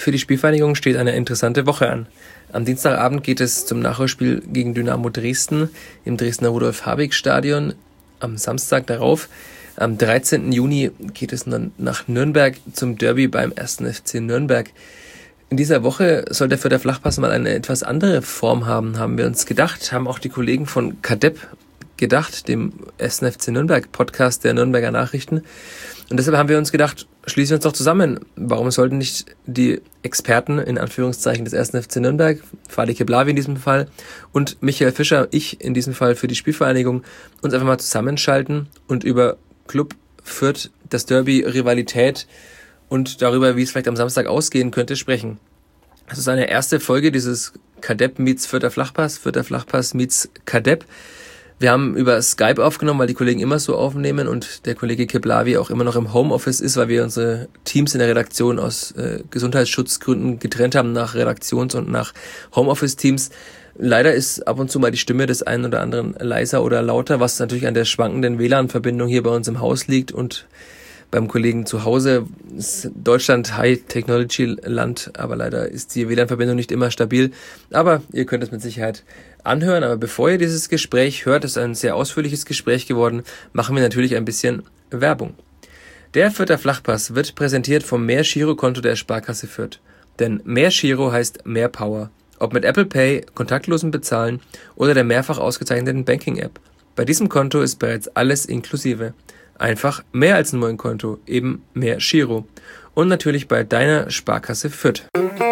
Für die Spielvereinigung steht eine interessante Woche an. Am Dienstagabend geht es zum Nachholspiel gegen Dynamo Dresden im Dresdner Rudolf-Habig-Stadion. Am Samstag darauf, am 13. Juni, geht es dann nach Nürnberg zum Derby beim 1. FC Nürnberg. In dieser Woche soll der Fürther Flachpass mal eine etwas andere Form haben wir uns gedacht, haben auch die Kollegen von Kadepp gedacht, dem 1. FC Nürnberg Podcast der Nürnberger Nachrichten. Und deshalb haben wir uns gedacht, schließen wir uns doch zusammen. Warum sollten nicht die Experten, in Anführungszeichen, des 1. FC Nürnberg, Fadi Keblavi in diesem Fall und Michael Fischer, ich in diesem Fall für die Spielvereinigung, uns einfach mal zusammenschalten und über Club Fürth, das Derby, Rivalität und darüber, wie es vielleicht am Samstag ausgehen könnte, sprechen. Das ist eine erste Folge dieses Kadepp meets Fürther Flachpass meets Kadepp. Wir haben über Skype aufgenommen, weil die Kollegen immer so aufnehmen und der Kollege Keblavi auch immer noch im Homeoffice ist, weil wir unsere Teams in der Redaktion aus Gesundheitsschutzgründen getrennt haben nach Redaktions- und nach Homeoffice-Teams. Leider ist ab und zu mal die Stimme des einen oder anderen leiser oder lauter, was natürlich an der schwankenden WLAN-Verbindung hier bei uns im Haus liegt und beim Kollegen zu Hause. Ist Deutschland High-Technology-Land, aber leider ist die WLAN-Verbindung nicht immer stabil. Aber ihr könnt es mit Sicherheit anhören. Aber bevor ihr dieses Gespräch hört, ist ein sehr ausführliches Gespräch geworden, machen wir natürlich ein bisschen Werbung. Der Fürther Flachpass wird präsentiert vom Mehr-Giro-Konto der Sparkasse Fürth. Denn Mehr-Giro heißt mehr Power. Ob mit Apple Pay, kontaktlosen Bezahlen oder der mehrfach ausgezeichneten Banking-App. Bei diesem Konto ist bereits alles inklusive. Einfach mehr als nur ein Konto, eben mehr Giro. Und natürlich bei deiner Sparkasse Fürth.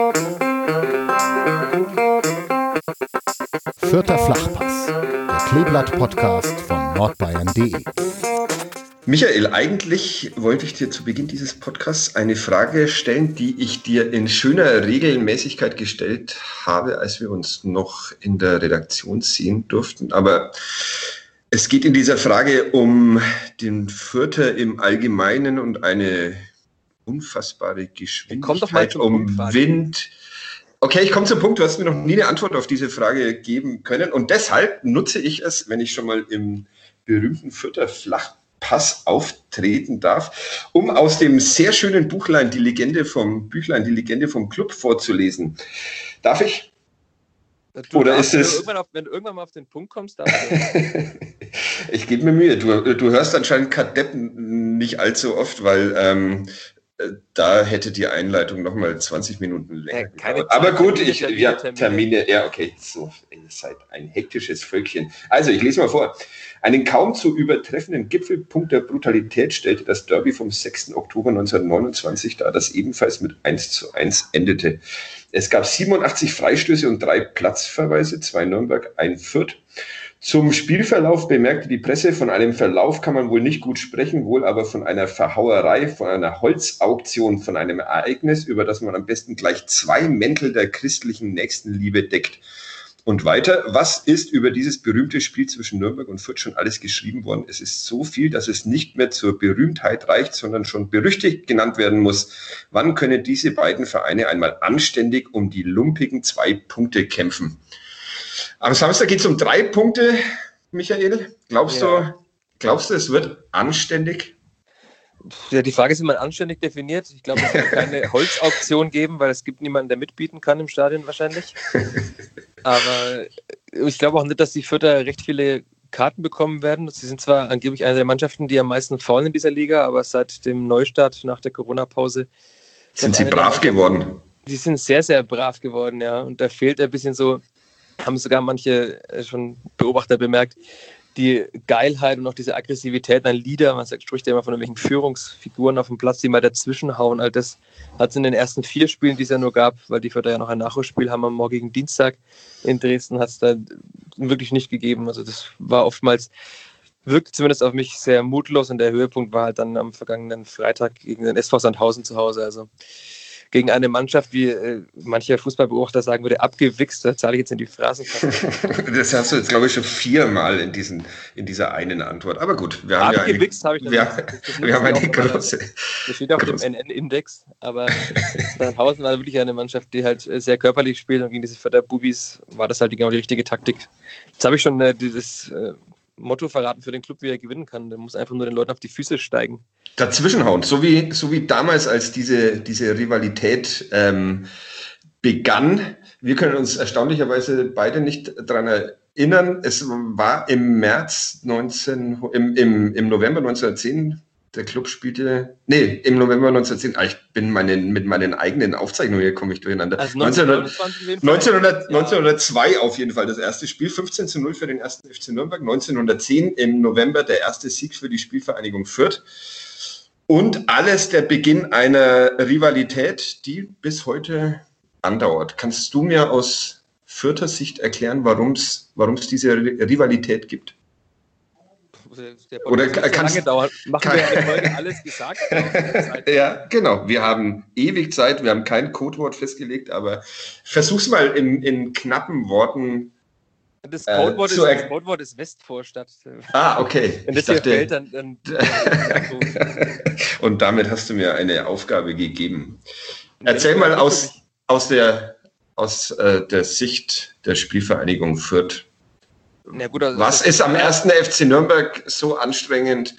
Fürther Flachpass, der Kleeblatt-Podcast von nordbayern.de. Michael, eigentlich wollte ich dir zu Beginn dieses Podcasts eine Frage stellen, die ich dir in schöner Regelmäßigkeit gestellt habe, als wir uns noch in der Redaktion sehen durften. Aber es geht in dieser Frage um den Fürther im Allgemeinen und eine unfassbare Geschwindigkeit, um Wind. Okay, ich komme zum Punkt, du hast mir noch nie eine Antwort auf diese Frage geben können und deshalb nutze ich es, wenn ich schon mal im berühmten Fürther Flachpass auftreten darf, um aus dem sehr schönen Büchlein Die Legende vom Club vorzulesen. Darf ich? Oder ist es? Wenn du irgendwann mal auf den Punkt kommst, darfst du. Ich gebe mir Mühe. Du hörst anscheinend Kadepp nicht allzu oft, weil da hätte die Einleitung nochmal 20 Minuten länger gedauert. Aber gut, Termine. Ja, okay, so, ihr seid ein hektisches Völkchen. Also, ich lese mal vor. Einen kaum zu übertreffenden Gipfelpunkt der Brutalität stellte das Derby vom 6. Oktober 1929 dar, das ebenfalls mit 1:1 endete. Es gab 87 Freistöße und 3 Platzverweise, 2 Nürnberg, 1 Fürth. Zum Spielverlauf bemerkte die Presse, von einem Verlauf kann man wohl nicht gut sprechen, wohl aber von einer Verhauerei, von einer Holzauktion, von einem Ereignis, über das man am besten gleich 2 Mäntel der christlichen Nächstenliebe deckt. Und weiter, was ist über dieses berühmte Spiel zwischen Nürnberg und Fürth schon alles geschrieben worden? Es ist so viel, dass es nicht mehr zur Berühmtheit reicht, sondern schon berüchtigt genannt werden muss. Wann können diese beiden Vereine einmal anständig um die lumpigen 2 Punkte kämpfen? Am Samstag geht es um 3 Punkte, Michael. Glaubst du, es wird anständig? Ja, die Frage ist, wie man anständig definiert. Ich glaube, es wird keine Holzauktion geben, weil es gibt niemanden, der mitbieten kann im Stadion wahrscheinlich. Aber ich glaube auch nicht, dass die Fürther recht viele Karten bekommen werden. Sie sind zwar angeblich eine der Mannschaften, die am meisten faulen in dieser Liga, aber seit dem Neustart nach der Corona-Pause sind sie brav geworden. Die sind sehr, sehr brav geworden, ja. Und da fehlt ein bisschen so, haben sogar manche schon Beobachter bemerkt, die Geilheit und auch diese Aggressivität an Leader, man spricht ja immer von irgendwelchen Führungsfiguren auf dem Platz, die mal dazwischenhauen. All das hat es in den ersten 4 Spielen, die es ja nur gab, weil die Fürther ja noch ein Nachholspiel haben am morgigen Dienstag in Dresden, hat es da wirklich nicht gegeben. Also das war oftmals, wirkte zumindest auf mich sehr mutlos und der Höhepunkt war halt dann am vergangenen Freitag gegen den SV Sandhausen zu Hause. Also gegen eine Mannschaft, wie mancher Fußballbeobachter sagen würde, abgewichst, da zahle ich jetzt in die Phrasenkasse. Das hast du jetzt, glaube ich, schon 4-mal in dieser einen Antwort. Aber gut, wir haben abgewichst habe ich das. Wir haben eine große. Das steht auf dem NN-Index, aber Sandhausen war wirklich eine Mannschaft, die halt sehr körperlich spielt und gegen diese Fürther Bubis war das halt genau die richtige Taktik. Jetzt habe ich schon dieses Motto verraten für den Club, wie er gewinnen kann. Der muss einfach nur den Leuten auf die Füße steigen. Dazwischenhauen, so wie damals, als diese Rivalität begann. Wir können uns erstaunlicherweise beide nicht daran erinnern. Es war im November 1910, der Club spielte, im November 1910, ich bin mit meinen eigenen Aufzeichnungen, hier komme ich durcheinander. Also 1902 auf jeden Fall das erste Spiel, 15:0 für den ersten FC Nürnberg, 1910 im November der erste Sieg für die Spielvereinigung Fürth. Und alles der Beginn einer Rivalität, die bis heute andauert. Kannst du mir aus Fürther Sicht erklären, warum es diese Rivalität gibt? Oder kannst lange dauern. Machen wir eine Folge alles gesagt? Ja, genau. Wir haben ewig Zeit, wir haben kein Codewort festgelegt, aber versuch's mal in knappen Worten. Das Codewort ist Westvorstadt. Okay. Wenn das hier fällt, dann Und damit hast du mir eine Aufgabe gegeben. Erzähl mal aus der Sicht der Spielvereinigung Fürth. Na gut, also was ist am 1. FC Nürnberg so anstrengend,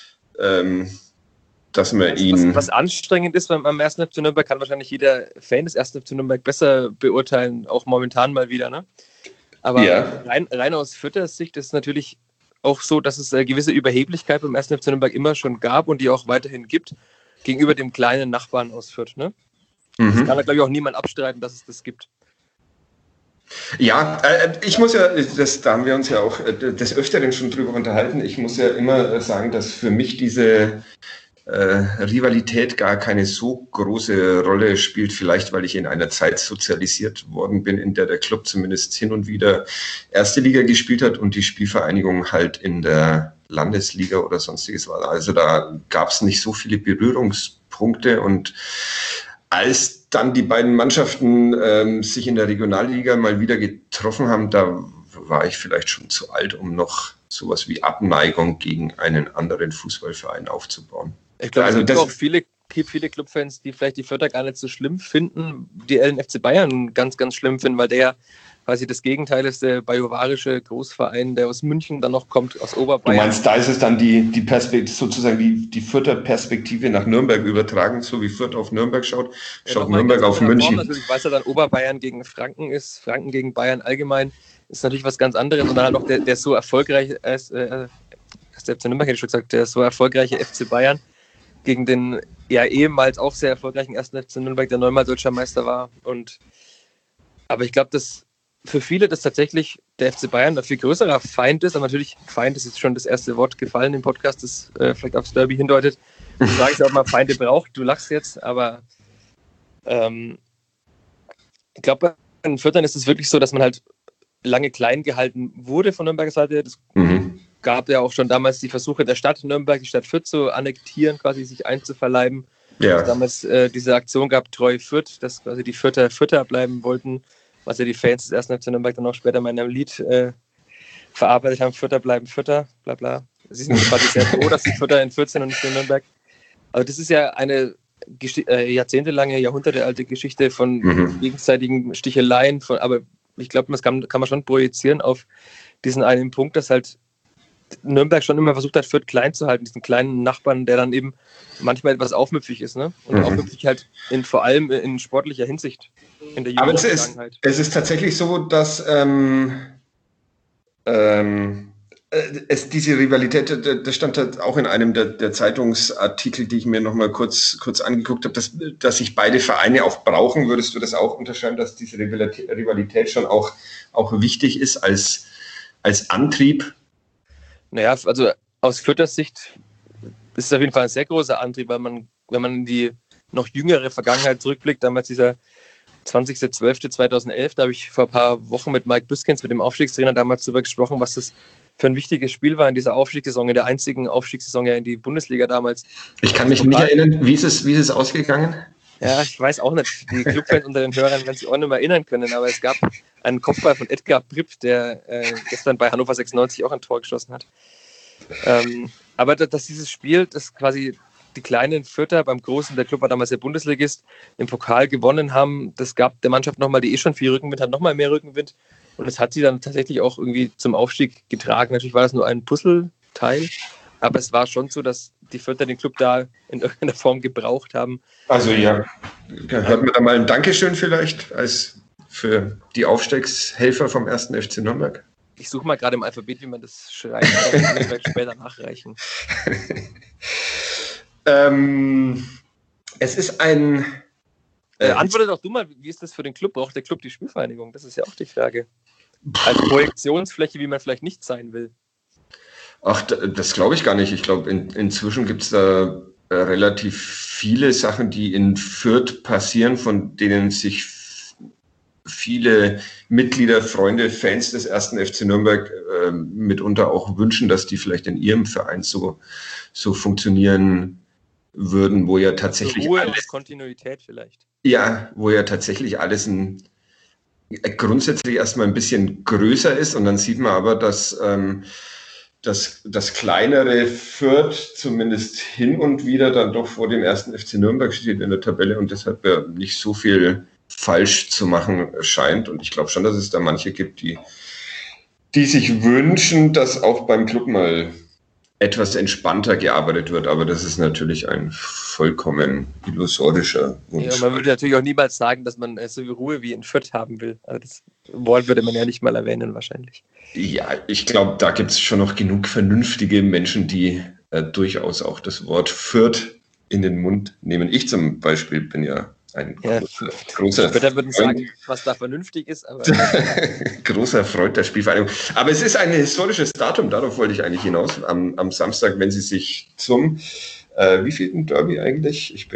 dass man ihn... Was anstrengend ist am 1. FC Nürnberg, kann wahrscheinlich jeder Fan des 1. FC Nürnberg besser beurteilen, auch momentan mal wieder, ne? Aber rein aus Fürthers Sicht ist es natürlich auch so, dass es eine gewisse Überheblichkeit beim 1. FC Nürnberg immer schon gab und die auch weiterhin gibt, gegenüber dem kleinen Nachbarn aus Fürth, ne? Das kann da, glaube ich, auch niemand abstreiten, dass es das gibt. Ja, ich muss ja, da haben wir uns ja auch des Öfteren schon drüber unterhalten, ich muss ja immer sagen, dass für mich diese Rivalität gar keine so große Rolle spielt, vielleicht weil ich in einer Zeit sozialisiert worden bin, in der der Club zumindest hin und wieder erste Liga gespielt hat und die Spielvereinigung halt in der Landesliga oder sonstiges war. Also da gab es nicht so viele Berührungspunkte und als dann die beiden Mannschaften sich in der Regionalliga mal wieder getroffen haben, da war ich vielleicht schon zu alt, um noch sowas wie Abneigung gegen einen anderen Fußballverein aufzubauen. Ich glaube, es gibt auch viele Clubfans, die vielleicht die Fürther gar nicht so schlimm finden, die LNFC Bayern ganz, ganz schlimm finden, weil der ja quasi das Gegenteil ist, der bajuwarische Großverein, der aus München dann noch kommt, aus Oberbayern. Du meinst, da ist es dann die Perspektive, sozusagen die Fürther Perspektive nach Nürnberg übertragen, so wie Fürth auf Nürnberg schaut Nürnberg auf München. Natürlich, weil es ja dann Oberbayern gegen Franken ist, Franken gegen Bayern allgemein, ist natürlich was ganz anderes. Und dann halt noch der so erfolgreiche, der FC Nürnberg hätte ich schon gesagt, der so erfolgreiche FC Bayern gegen den ja ehemals auch sehr erfolgreichen 1. FC Nürnberg, der neunmal deutscher Meister war. Aber ich glaube, dass für viele das tatsächlich der FC Bayern ein viel größerer Feind ist, aber natürlich, Feind ist jetzt schon das erste Wort gefallen im Podcast, das vielleicht aufs Derby hindeutet. Du sagst ja auch mal, Feinde braucht, du lachst jetzt, aber ich glaube, bei den Fürthern ist es wirklich so, dass man halt lange klein gehalten wurde von Nürnberger Seite. Das gab ja auch schon damals die Versuche der Stadt Nürnberg, die Stadt Fürth zu annektieren, quasi sich einzuverleiben. Ja. Es damals diese Aktion gab, Treu Fürth, dass quasi die Fürther bleiben wollten, was ja die Fans des 1. FC Nürnberg dann auch später mal in einem Lied verarbeitet haben, Fürther bleiben Fürther, bla bla. Sie sind quasi sehr froh, dass die Fürther in Fürth sind und nicht in Nürnberg. Also das ist ja eine jahrzehntelange, jahrhundertealte Geschichte von gegenseitigen Sticheleien, aber ich glaube, das kann man schon projizieren auf diesen einen Punkt, dass halt Nürnberg schon immer versucht hat, Fürth klein zu halten, diesen kleinen Nachbarn, der dann eben manchmal etwas aufmüpfig ist, ne? Und aufmüpfig halt vor allem in sportlicher Hinsicht. In der Aber es ist tatsächlich so, dass es diese Rivalität, das stand halt auch in einem der Zeitungsartikel, die ich mir noch mal kurz angeguckt habe, dass sich beide Vereine auch brauchen. Würdest du das auch unterschreiben, dass diese Rivalität schon auch wichtig ist als Antrieb? Naja, also aus Fürthers Sicht ist es auf jeden Fall ein sehr großer Antrieb, weil wenn man in die noch jüngere Vergangenheit zurückblickt, damals dieser 20.12.2011, da habe ich vor ein paar Wochen mit Mike Büskens, mit dem Aufstiegstrainer, damals darüber gesprochen, was das für ein wichtiges Spiel war in dieser Aufstiegssaison, in der einzigen Aufstiegssaison ja in die Bundesliga damals. Ich kann mich nicht erinnern, wie ist es ausgegangen? Ja, ich weiß auch nicht. Die Clubfans unter den Hörern werden sich auch nicht mehr erinnern können, aber es gab einen Kopfball von Edgar Pripp, der gestern bei Hannover 96 auch ein Tor geschossen hat. Aber dass dieses Spiel, das quasi die kleinen Fürther beim Großen, der Club war damals der Bundesligist, im Pokal gewonnen haben, das gab der Mannschaft nochmal, die schon viel Rückenwind hat, nochmal mehr Rückenwind. Und es hat sie dann tatsächlich auch irgendwie zum Aufstieg getragen. Natürlich war das nur ein Puzzleteil, aber es war schon so, dass die Fürther den Club da in irgendeiner Form gebraucht haben. Also ja, hört mir da mal ein Dankeschön vielleicht für die Aufstiegshelfer vom 1. FC Nürnberg. Ich suche mal gerade im Alphabet, wie man das schreibt, aber das kann ich später nachreichen. Es ist ein... Antworte doch du mal, wie ist das für den Club? Braucht der Club die Spielvereinigung? Das ist ja auch die Frage. Als Projektionsfläche, wie man vielleicht nicht sein will. Ach, das glaube ich gar nicht. Ich glaube, inzwischen gibt es da relativ viele Sachen, die in Fürth passieren, von denen sich viele Mitglieder, Freunde, Fans des 1. FC Nürnberg mitunter auch wünschen, dass die vielleicht in ihrem Verein so funktionieren würden, wo ja tatsächlich Ruhe und Kontinuität vielleicht. Ja, wo ja tatsächlich alles grundsätzlich erstmal ein bisschen größer ist, und dann sieht man aber, dass das kleinere Fürth zumindest hin und wieder dann doch vor dem 1. FC Nürnberg steht in der Tabelle und deshalb ja nicht so viel falsch zu machen scheint. Und ich glaube schon, dass es da manche gibt, die sich wünschen, dass auch beim Club mal etwas entspannter gearbeitet wird, aber das ist natürlich ein vollkommen illusorischer Wunsch. Ja, man würde natürlich auch niemals sagen, dass man so viel Ruhe wie in Fürth haben will. Also das Wort würde man ja nicht mal erwähnen wahrscheinlich. Ja, ich glaube, da gibt es schon noch genug vernünftige Menschen, die durchaus auch das Wort Fürth in den Mund nehmen. Ich zum Beispiel bin ja ein großer Später würden sagen, was da vernünftig ist, aber großer Freund der Spielvereinigung. Aber es ist ein historisches Datum, darauf wollte ich eigentlich hinaus, am Samstag, wenn sie sich zum wievielten Derby eigentlich? Ich bin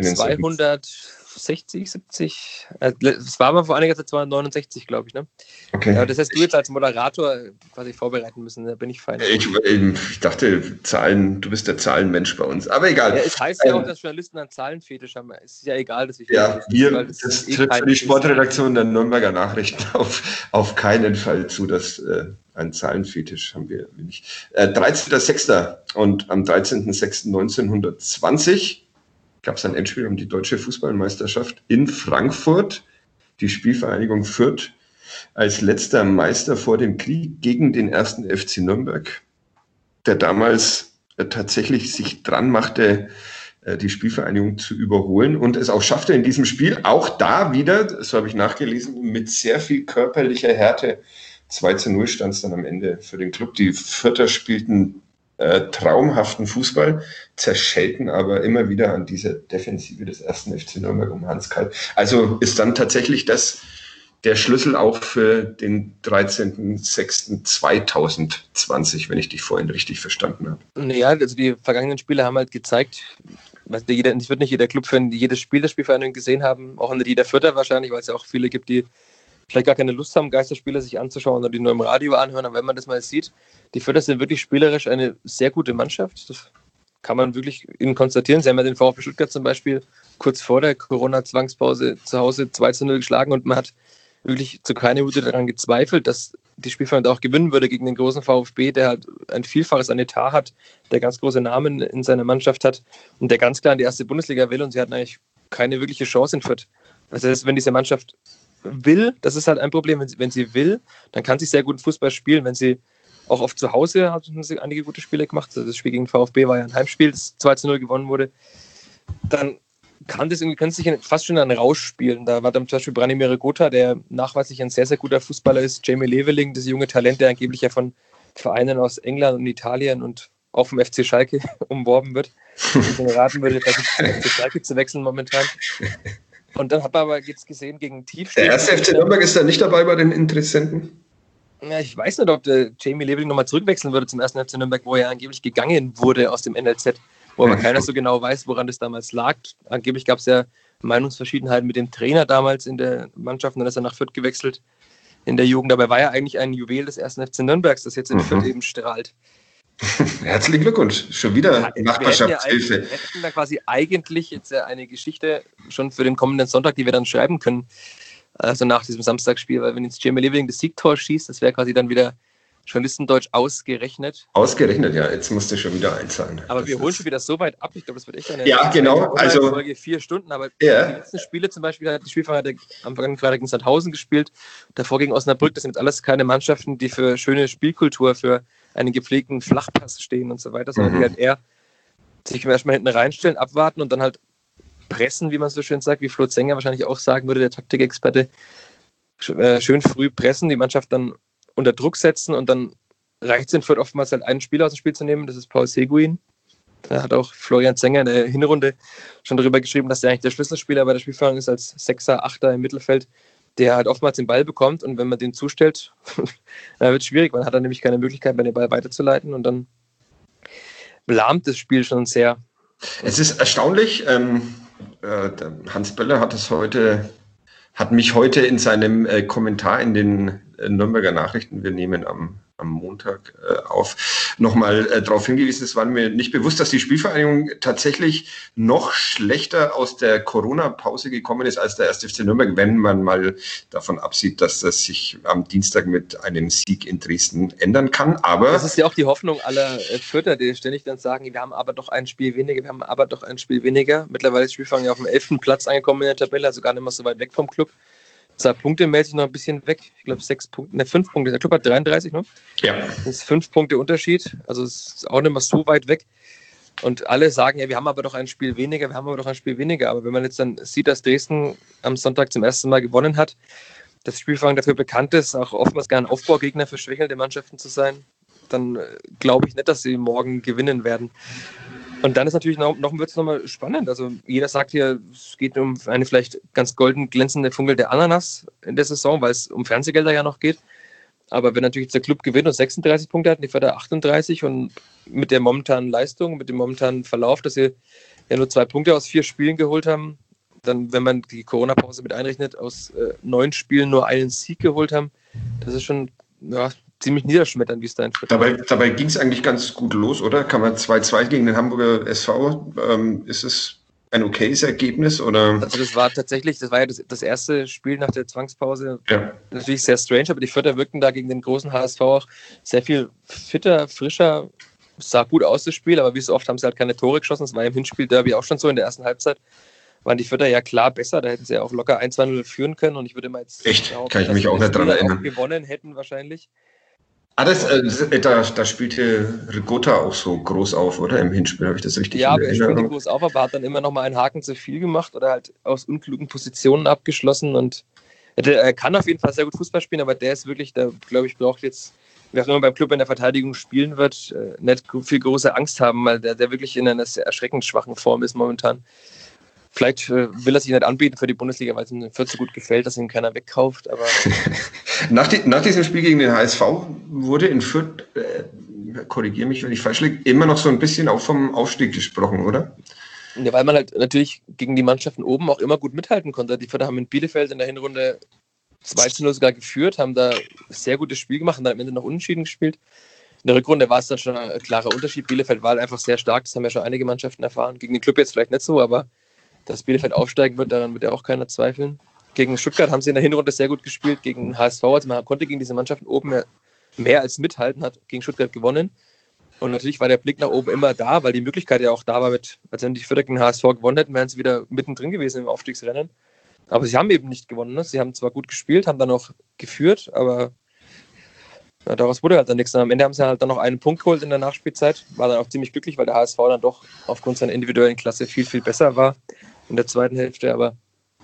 260, 70. Es war mal vor einiger Zeit 269, glaube ich, ne? Okay. Ja, das hast du jetzt als Moderator quasi vorbereiten müssen, da bin ich fein. Ich dachte, Zahlen, du bist der Zahlenmensch bei uns, aber egal. Ja, es heißt ja auch, dass Journalisten einen Zahlenfetisch haben. Es ist ja egal, dass ich das tritt für die Sportredaktion der Nürnberger Nachrichten auf keinen Fall zu, dass einen Zahlenfetisch haben wir nicht. 13.06. und am 13.06.1920 gab es ein Endspiel um die deutsche Fußballmeisterschaft in Frankfurt. Die Spielvereinigung Fürth als letzter Meister vor dem Krieg gegen den 1. FC Nürnberg, der damals tatsächlich sich dran machte, die Spielvereinigung zu überholen und es auch schaffte in diesem Spiel, auch da wieder, so habe ich nachgelesen, mit sehr viel körperlicher Härte. 2:0 stand es dann am Ende für den Club. Die Fürther spielten traumhaften Fußball, zerschellten aber immer wieder an dieser Defensive des 1. FC Nürnberg um Hans Kalb. Also ist dann tatsächlich das der Schlüssel auch für den 13.06.2020, wenn ich dich vorhin richtig verstanden habe. Ja, also die vergangenen Spiele haben halt gezeigt, es wird nicht jeder Club für jedes Spiel der Spielvereinigung gesehen haben, auch nicht jeder Fürther wahrscheinlich, weil es ja auch viele gibt, die vielleicht gar keine Lust haben, Geisterspiele sich anzuschauen oder die nur im Radio anhören. Aber wenn man das mal sieht, die Fürther sind wirklich spielerisch eine sehr gute Mannschaft. Das kann man wirklich ihnen konstatieren. Sie haben ja den VfB Stuttgart zum Beispiel kurz vor der Corona-Zwangspause zu Hause 2:0 geschlagen und man hat wirklich zu keiner Minute daran gezweifelt, dass die Spielvereinigung auch gewinnen würde gegen den großen VfB, der halt ein Vielfaches an Etat hat, der ganz große Namen in seiner Mannschaft hat und der ganz klar in die erste Bundesliga will und sie hatten eigentlich keine wirkliche Chance in Fürth. Das heißt, wenn diese Mannschaft will, das ist halt ein Problem, wenn sie will, dann kann sie sehr gut Fußball spielen, wenn sie auch oft zu Hause haben sie einige gute Spiele gemacht, also das Spiel gegen VfB war ja ein Heimspiel, das 2:0 gewonnen wurde, dann können sich fast schon einen Rausch spielen. Da war dann zum Beispiel Branimir Gotha, der nachweislich ein sehr, sehr guter Fußballer ist. Jamie Leveling, das junge Talent, der angeblich ja von Vereinen aus England und Italien und auch vom FC Schalke umworben wird. Ich raten würde, dass ich zum FC Schalke zu wechseln momentan. Und dann hat man aber jetzt gesehen, gegen Tiefstehen. Der 1. FC Nürnberg ist da nicht dabei bei den Interessenten? Ja, ich weiß nicht, ob der Jamie Leveling nochmal zurückwechseln würde zum 1. FC Nürnberg, wo er angeblich gegangen wurde aus dem NLZ. Wo aber keiner so genau weiß, woran das damals lag. Angeblich gab es ja Meinungsverschiedenheiten mit dem Trainer damals in der Mannschaft und dann ist er nach Fürth gewechselt in der Jugend. Dabei war er eigentlich ein Juwel des 1. FC Nürnbergs, das jetzt in Fürth eben strahlt. Herzlichen Glückwunsch, schon wieder Nachbarschaftshilfe. Wir hätten da quasi eigentlich jetzt eine Geschichte schon für den kommenden Sonntag, die wir dann schreiben können, also nach diesem Samstagsspiel, weil wenn jetzt Jamie Leveling das Siegtor schießt, das wäre quasi dann wieder Journalistendeutsch ausgerechnet. Ausgerechnet, ja. Jetzt musst du schon wieder einzahlen. Aber wir holen schon wieder so weit ab. Ich glaube, das wird echt eine genau. Also Folge 4 Stunden. Aber die letzten Spiele zum Beispiel, hat die Spielverein am vergangenen Freitag gegen Sandhausen gespielt. Davor gegen Osnabrück. Das sind jetzt alles keine Mannschaften, die für schöne Spielkultur, für einen gepflegten Flachpass stehen und so weiter, sondern die halt eher sich erstmal hinten reinstellen, abwarten und dann halt pressen, wie man so schön sagt, wie Flo Zenger wahrscheinlich auch sagen würde, der Taktikexperte, schön früh pressen, die Mannschaft dann unter Druck setzen und dann reicht es in Fürth oftmals halt einen Spieler aus dem Spiel zu nehmen, das ist Paul Seguin. Da hat auch Florian Zenger in der Hinrunde schon darüber geschrieben, dass der eigentlich der Schlüsselspieler bei der Spielführung ist, als Sechser, Achter im Mittelfeld, der halt oftmals den Ball bekommt und wenn man den zustellt, dann wird es schwierig, man hat dann nämlich keine Möglichkeit, den Ball weiterzuleiten und dann lahmt das Spiel schon sehr. Es ist erstaunlich, Hans Böller hat mich heute in seinem Kommentar in den Nürnberger Nachrichten, wir nehmen am Montag auf, nochmal darauf hingewiesen, es war mir nicht bewusst, dass die Spielvereinigung tatsächlich noch schlechter aus der Corona-Pause gekommen ist als der 1. FC Nürnberg, wenn man mal davon absieht, dass das sich am Dienstag mit einem Sieg in Dresden ändern kann. Aber das ist ja auch die Hoffnung aller Fürther, die ständig dann sagen, wir haben aber doch ein Spiel weniger, Mittlerweile ist die Spielvereinigung auf dem 11. Platz angekommen in der Tabelle, also gar nicht mehr so weit weg vom Club. Zwar punktemäßig noch ein bisschen weg, ich glaube 5 Punkte, der Club hat 33, ne? Ja. Das ist 5 Punkte Unterschied, also es ist auch nicht mehr so weit weg. Und alle sagen, ja, wir haben aber doch ein Spiel weniger, aber wenn man jetzt dann sieht, dass Dresden am Sonntag zum ersten Mal gewonnen hat, dass die Spielvereinigung dafür bekannt ist, auch oftmals gar ein Aufbaugegner für schwächelnde Mannschaften zu sein, dann glaube ich nicht, dass sie morgen gewinnen werden. Und dann ist natürlich wird es nochmal spannend. Also jeder sagt hier, es geht um eine vielleicht ganz golden glänzende Funkel der Ananas in der Saison, weil es um Fernsehgelder ja noch geht. Aber wenn natürlich der Club gewinnt und 36 Punkte hat, die Förder 38 und mit der momentanen Leistung, mit dem momentanen Verlauf, dass sie ja nur 2 Punkte aus 4 Spielen geholt haben, dann, wenn man die Corona-Pause mit einrechnet, aus 9 Spielen nur einen Sieg geholt haben, das ist schon ziemlich niederschmetternd, wie es da in Fürth Dabei ging es eigentlich ganz gut los, oder? Kann man 2-2 gegen den Hamburger SV, ist es ein okayes Ergebnis? Oder? Also das war ja das erste Spiel nach der Zwangspause. Ja. Natürlich sehr strange, aber die Fürther wirkten da gegen den großen HSV auch sehr viel fitter, frischer. Es sah gut aus, das Spiel, aber wie so oft haben sie halt keine Tore geschossen. Das war im Hinspiel-Derby auch schon so. In der ersten Halbzeit waren die Fürther ja klar besser. Da hätten sie ja auch locker 1-2-0 führen können. Und ich würde mal jetzt echt? Kann ich mich auch nicht dran erinnern. Auch gewonnen hätten wahrscheinlich. Da spielte Rigotta auch so groß auf, oder? Im Hinspiel habe ich das richtig in Erinnerung. Ja, er spielte groß auf, aber hat dann immer noch mal einen Haken zu viel gemacht oder halt aus unklugen Positionen abgeschlossen. Und er kann auf jeden Fall sehr gut Fußball spielen, aber der ist wirklich, der glaube ich, braucht jetzt, wer auch immer beim Club in der Verteidigung spielen wird, nicht viel große Angst haben, weil der wirklich in einer sehr erschreckend schwachen Form ist momentan. Vielleicht will er sich nicht anbieten für die Bundesliga, weil es ihm Fürth so gut gefällt, dass ihn keiner wegkauft. Aber nach diesem Spiel gegen den HSV wurde in Fürth, korrigiere mich, wenn ich falsch liege, immer noch so ein bisschen auch vom Aufstieg gesprochen, oder? Ja, weil man halt natürlich gegen die Mannschaften oben auch immer gut mithalten konnte. Die Fürther haben in Bielefeld in der Hinrunde 2-0 sogar geführt, haben da sehr gutes Spiel gemacht und dann am Ende noch unentschieden gespielt. In der Rückrunde war es dann schon ein klarer Unterschied. Bielefeld war halt einfach sehr stark, das haben ja schon einige Mannschaften erfahren. Gegen den Club jetzt vielleicht nicht so, aber dass Bielefeld aufsteigen wird, daran wird ja auch keiner zweifeln. Gegen Stuttgart haben sie in der Hinrunde sehr gut gespielt, gegen HSV, also man konnte gegen diese Mannschaften oben mehr als mithalten, hat gegen Stuttgart gewonnen. Und natürlich war der Blick nach oben immer da, weil die Möglichkeit ja auch da war, als wenn die Fürther gegen HSV gewonnen hätten, wären sie wieder mittendrin gewesen im Aufstiegsrennen. Aber sie haben eben nicht gewonnen. Ne? Sie haben zwar gut gespielt, haben dann auch geführt, aber daraus wurde halt dann nichts. Und am Ende haben sie halt dann noch einen Punkt geholt in der Nachspielzeit. War dann auch ziemlich glücklich, weil der HSV dann doch aufgrund seiner individuellen Klasse viel, viel besser war in der zweiten Hälfte. Aber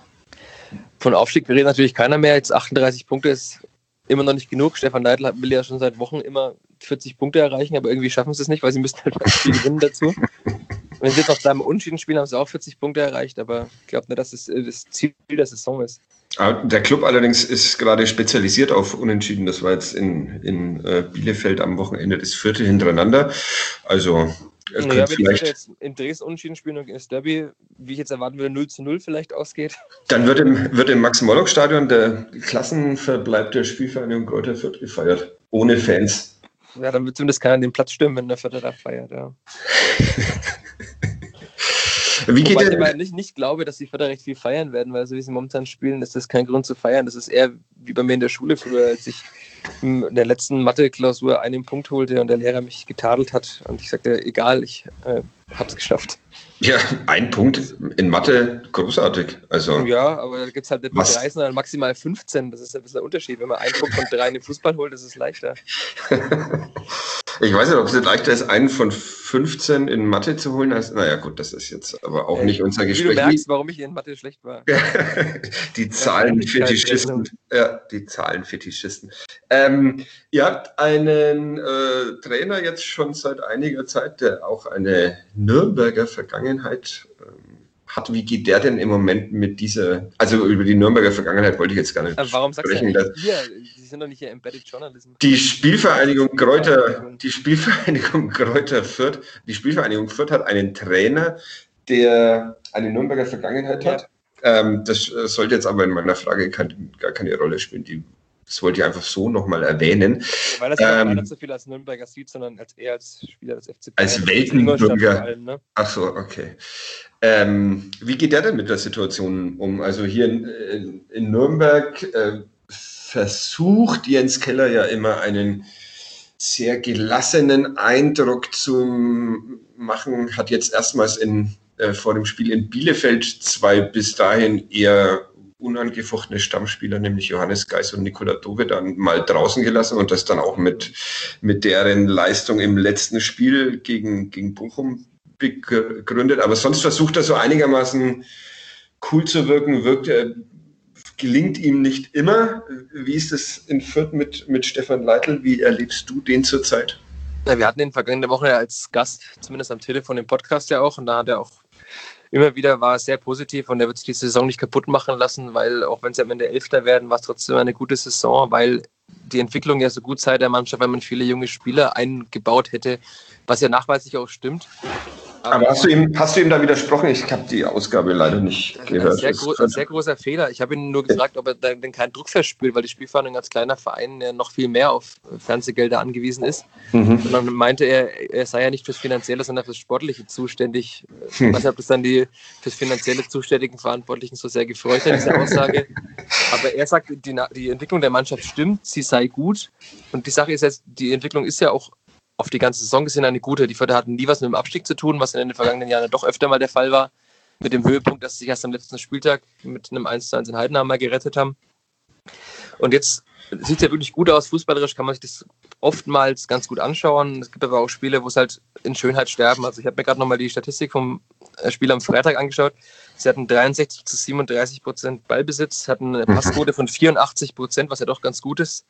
von Aufstieg redet natürlich keiner mehr. Jetzt 38 Punkte ist immer noch nicht genug. Stefan Neidl will ja schon seit Wochen immer 40 Punkte erreichen, aber irgendwie schaffen sie es nicht, weil sie müssen halt ein Spiel gewinnen dazu. Wenn sie jetzt noch dreimal unentschieden spielen, haben sie auch 40 Punkte erreicht, aber ich glaube nicht, dass es das Ziel der Saison ist. Der Club allerdings ist gerade spezialisiert auf Unentschieden. Das war jetzt in Bielefeld am Wochenende das 4. hintereinander. Also wenn die jetzt in Dresden unentschieden spielen und das Derby, wie ich jetzt erwarten würde, 0-0 vielleicht ausgeht. Dann wird im Max-Morlock-Stadion der Klassenverbleib der Spielvereinigung Greuther Fürth gefeiert. Ohne Fans. Ja, dann wird zumindest keiner den Platz stürmen, wenn der Fürther da feiert, ja. Wie geht ich aber nicht glaube, dass die Förder recht viel feiern werden, weil so wie sie momentan spielen, ist das kein Grund zu feiern. Das ist eher wie bei mir in der Schule früher, als ich in der letzten Mathe-Klausur einen Punkt holte und der Lehrer mich getadelt hat und ich sagte, egal, ich hab's geschafft. Ja, ein Punkt in Mathe, großartig. Also, ja, aber da gibt es halt nicht nur 3, sondern maximal 15. Das ist ein bisschen der Unterschied. Wenn man einen Punkt von 3 in den Fußball holt, ist es leichter. Ich weiß nicht, ob es nicht leichter ist, einen von 15 in Mathe zu holen. Naja, gut, das ist jetzt aber auch nicht unser Gespräch. Wie du merkst, warum ich in Mathe schlecht war. Die Zahlenfetischisten. Ja, die Zahlenfetischisten. Ihr habt einen Trainer jetzt schon seit einiger Zeit, der auch eine Nürnberger Vergangenheit hat. Wie geht der denn im Moment mit dieser, also über die Nürnberger Vergangenheit wollte ich jetzt gar nicht sprechen. Warum sagst du ja hier? Sie sind doch nicht hier Embedded Journalism. Die Spielvereinigung Kräuter Fürth, die Spielvereinigung Fürth hat einen Trainer, der eine Nürnberger Vergangenheit hat. Das sollte jetzt aber in meiner Frage gar keine Rolle spielen. Das wollte ich einfach so nochmal erwähnen. Weil das ja nicht so viel als Nürnberger sieht, sondern eher als Spieler des FC Bayern. Als Weltenbürger. Ne? Ach so, okay. Wie geht der denn mit der Situation um? Also hier in Nürnberg versucht Jens Keller ja immer einen sehr gelassenen Eindruck zu machen, hat jetzt erstmals vor dem Spiel in Bielefeld 2 bis dahin eher unangefochtene Stammspieler, nämlich Johannes Geis und Nikola Dove, dann mal draußen gelassen und das dann auch mit deren Leistung im letzten Spiel gegen Bochum begründet. Aber sonst versucht er so einigermaßen cool zu wirken, gelingt ihm nicht immer. Wie ist es in Fürth mit Stefan Leitl? Wie erlebst du den zurzeit? Ja, wir hatten ihn vergangene Woche als Gast, zumindest am Telefon im Podcast ja auch, und da hat er auch immer wieder war es sehr positiv und er wird sich die Saison nicht kaputt machen lassen, weil auch wenn sie am Ende Elfter werden, war es trotzdem eine gute Saison, weil die Entwicklung ja so gut sei der Mannschaft, weil man viele junge Spieler eingebaut hätte, was ja nachweislich auch stimmt. Aber hast du ihm da widersprochen? Ich habe die Ausgabe leider nicht gehört. Ein sehr großer Fehler. Ich habe ihn nur gefragt, ob er denn keinen Druck verspürt, weil die Spielvereinigung als kleiner Verein ja noch viel mehr auf Fernsehgelder angewiesen ist. Und dann meinte er sei ja nicht fürs Finanzielle, sondern fürs Sportliche zuständig. Ich weiß nicht, ob das dann die fürs Finanzielle zuständigen Verantwortlichen so sehr gefreut hat, diese Aussage. Aber er sagt, die Entwicklung der Mannschaft stimmt, sie sei gut. Und die Sache ist jetzt, die Entwicklung ist ja auch auf die ganze Saison gesehen eine gute. Die Förder hatten nie was mit dem Abstieg zu tun, was in den vergangenen Jahren doch öfter mal der Fall war. Mit dem Höhepunkt, dass sie sich erst am letzten Spieltag mit einem 1:1 in Heidenheim mal gerettet haben. Und jetzt sieht es ja wirklich gut aus. Fußballerisch kann man sich das oftmals ganz gut anschauen. Es gibt aber auch Spiele, wo es halt in Schönheit sterben. Also ich habe mir gerade nochmal die Statistik vom Spiel am Freitag angeschaut. Sie hatten 63-37% Ballbesitz, hatten eine Passquote von 84%, was ja doch ganz gut ist.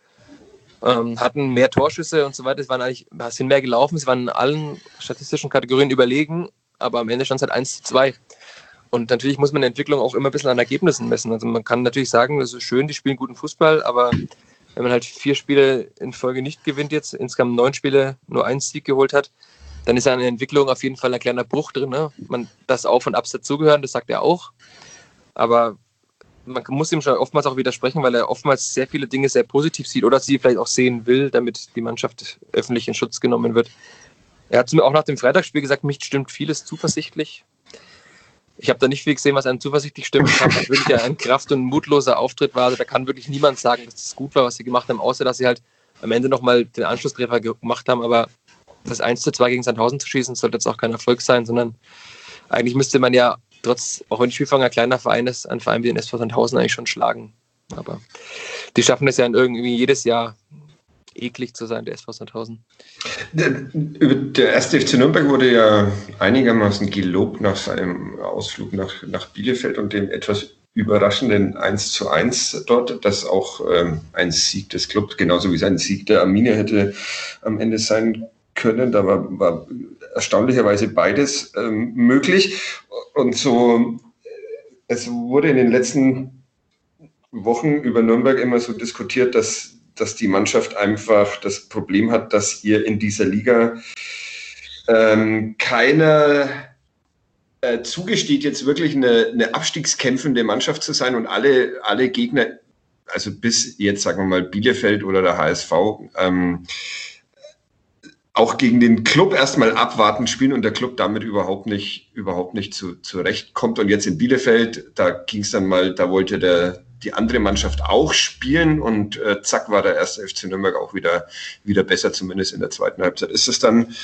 Hatten mehr Torschüsse und so weiter. Es sind mehr gelaufen, sie waren in allen statistischen Kategorien überlegen, aber am Ende stand es halt 1:2. Und natürlich muss man die Entwicklung auch immer ein bisschen an Ergebnissen messen. Also man kann natürlich sagen, das ist schön, die spielen guten Fußball, aber wenn man halt 4 Spiele in Folge nicht gewinnt jetzt, insgesamt 9 Spiele nur 1 Sieg geholt hat, dann ist an der Entwicklung auf jeden Fall ein kleiner Bruch drin. Ne? Das Auf und Abs dazugehören, das sagt er auch. Aber man muss ihm schon oftmals auch widersprechen, weil er oftmals sehr viele Dinge sehr positiv sieht oder sie vielleicht auch sehen will, damit die Mannschaft öffentlich in Schutz genommen wird. Er hat mir auch nach dem Freitagsspiel gesagt, mich stimmt vieles zuversichtlich. Ich habe da nicht viel gesehen, was einem zuversichtlich stimmt. Ich habe wirklich ja ein kraft- und mutloser Auftritt war. Also da kann wirklich niemand sagen, dass das gut war, was sie gemacht haben, außer dass sie halt am Ende nochmal den Anschlusstreffer gemacht haben. Aber das 1:2 gegen Sandhausen zu schießen, sollte jetzt auch kein Erfolg sein, sondern eigentlich müsste man ja auch wenn die Spielverein ein kleiner Verein ist, ein Verein wie den SV Sandhausen eigentlich schon schlagen. Aber die schaffen es ja irgendwie jedes Jahr eklig zu sein, der SV Sandhausen. Der 1. FC Nürnberg wurde ja einigermaßen gelobt nach seinem Ausflug nach Bielefeld und dem etwas überraschenden 1:1 dort, das auch ein Sieg des Clubs, genauso wie sein Sieg der Arminia hätte am Ende sein können. Da war erstaunlicherweise beides möglich. Und so, es wurde in den letzten Wochen über Nürnberg immer so diskutiert, dass die Mannschaft einfach das Problem hat, dass ihr in dieser Liga keiner zugesteht, jetzt wirklich eine abstiegskämpfende Mannschaft zu sein und alle Gegner, also bis jetzt sagen wir mal Bielefeld oder der HSV, auch gegen den Club erstmal abwarten spielen und der Club damit überhaupt nicht zurechtkommt. Und jetzt in Bielefeld, da ging es dann mal, da wollte die andere Mannschaft auch spielen und zack war der erste FC Nürnberg auch wieder besser, zumindest in der zweiten Halbzeit. Ist es dann,